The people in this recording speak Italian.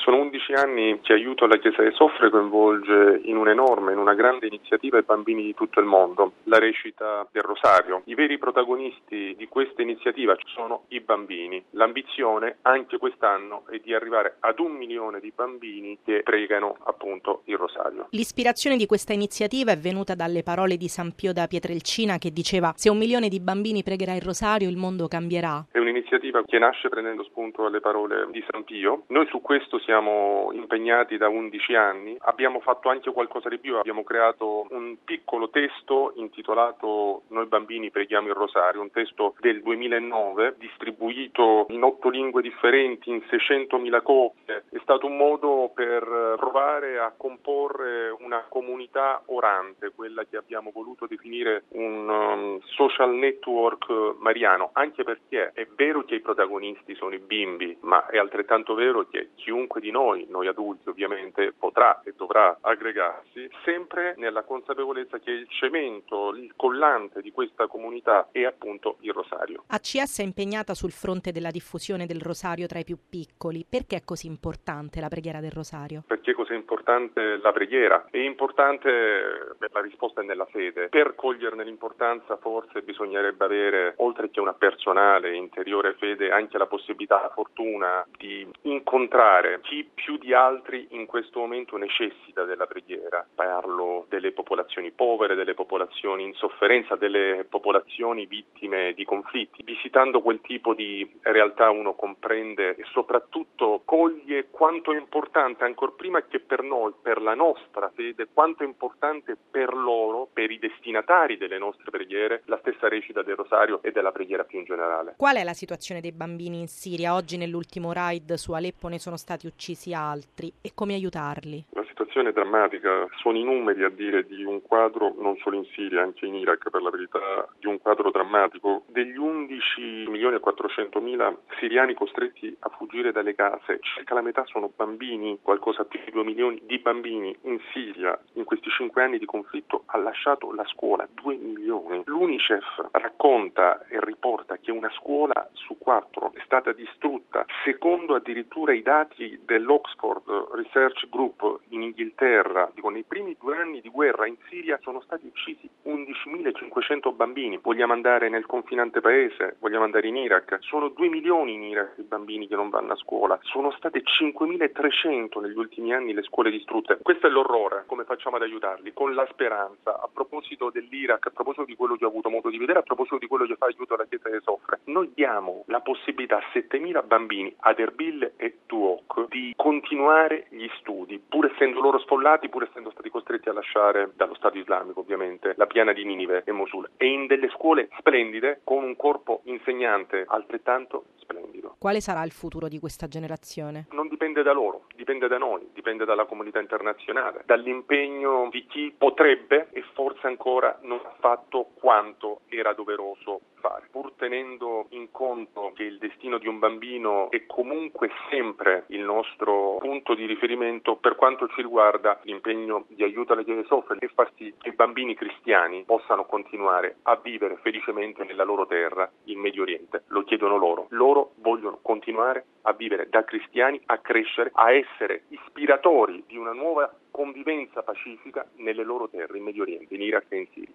Sono 11 anni che Aiuto alla Chiesa che soffre coinvolge in una grande iniziativa i bambini di tutto il mondo, la recita del Rosario. I veri protagonisti di questa iniziativa sono i bambini. L'ambizione anche quest'anno è di arrivare ad 1 milione di bambini che pregano appunto il Rosario. L'ispirazione di questa iniziativa è venuta dalle parole di San Pio da Pietrelcina che diceva: se 1 milione di bambini pregherà il Rosario il mondo cambierà. È un'iniziativa che nasce prendendo spunto dalle parole di San Pio. Noi su questo siamo impegnati da 11 anni. Abbiamo fatto anche qualcosa di più. Abbiamo creato un piccolo testo intitolato Noi bambini preghiamo il Rosario, un testo del 2009 distribuito in 8 lingue differenti, in 600.000 copie. È stato un modo per provare a comporre una comunità orante, quella che abbiamo voluto definire un social network mariano, anche perché è vero che i protagonisti sono i bimbi, ma è altrettanto vero che chiunque di noi adulti ovviamente, potrà e dovrà aggregarsi, sempre nella consapevolezza che il cemento, il collante di questa comunità è appunto il Rosario. ACS è impegnata sul fronte della diffusione del Rosario tra i più piccoli. Perché è così importante la preghiera del Rosario? Perché cos'è importante la preghiera? È importante, la risposta è nella fede. Per coglierne l'importanza forse bisognerebbe avere, oltre che una personale, interiore fede, anche la possibilità, la fortuna di incontrare chi più di altri in questo momento necessita della preghiera. Parlo delle popolazioni povere, delle popolazioni in sofferenza, delle popolazioni vittime di conflitti. Visitando quel tipo di realtà uno comprende e soprattutto coglie quanto è importante, ancor prima che per noi, per la nostra fede, quanto è importante per loro, per i destinatari delle nostre preghiere, la stessa recita del Rosario e della preghiera più in generale. Qual è la situazione dei bambini in Siria? Oggi nell'ultimo raid su Aleppo ne sono stati uccisi altri. E come aiutarli? La situazione è drammatica, sono i numeri a dire di un quadro, non solo in Siria, anche in Iraq per la verità, di un quadro drammatico. Degli 11.400.000 siriani costretti a fuggire dalle case, circa la metà sono bambini, qualcosa più di 2 milioni di bambini in Siria in questi 5 anni di conflitto ha lasciato la scuola, 2 milioni. L'UNICEF racconta e riporta che una scuola su 4 è stata distrutta, secondo addirittura i dati dell'Oxford Research Group in Inghilterra. Dico, nei primi 2 anni di guerra in Siria sono stati uccisi 11.500 bambini. Vogliamo andare nel confinante paese? Vogliamo andare in Iraq? Sono 2 milioni in Iraq i bambini che non vanno a scuola. Sono state 5.300 negli ultimi anni le scuole distrutte. Questo è l'orrore. Come facciamo ad aiutarli? Con la speranza. A proposito dell'Iraq, a proposito di quello che ho avuto modo di vedere, a proposito di quello che fa Aiuto alla Chiesa che soffre, noi diamo la possibilità a 7.000 bambini ad Erbil e Duhok di continuare gli studi, pur essendo loro sfollati, pur essendo stati costretti a lasciare dallo Stato islamico ovviamente la piana di Ninive e Mosul, e in delle scuole splendide con un corpo insegnante altrettanto splendido. Quale sarà il futuro di questa generazione? Non dipende da loro, dipende da noi, dipende dalla comunità internazionale, dall'impegno di chi potrebbe e forse ancora non ha fatto quanto era doveroso fare, pur tenendo in conto che il destino di un bambino è comunque sempre il nostro punto di riferimento. Per quanto ci riguarda, l'impegno di Aiuto alla Chiesa che soffre è far sì che i bambini cristiani possano continuare a vivere felicemente nella loro terra, in Medio Oriente. Lo chiedono loro. Loro vogliono continuare a vivere da cristiani, a crescere, a essere ispiratori di una nuova convivenza pacifica nelle loro terre, in Medio Oriente, in Iraq e in Siria.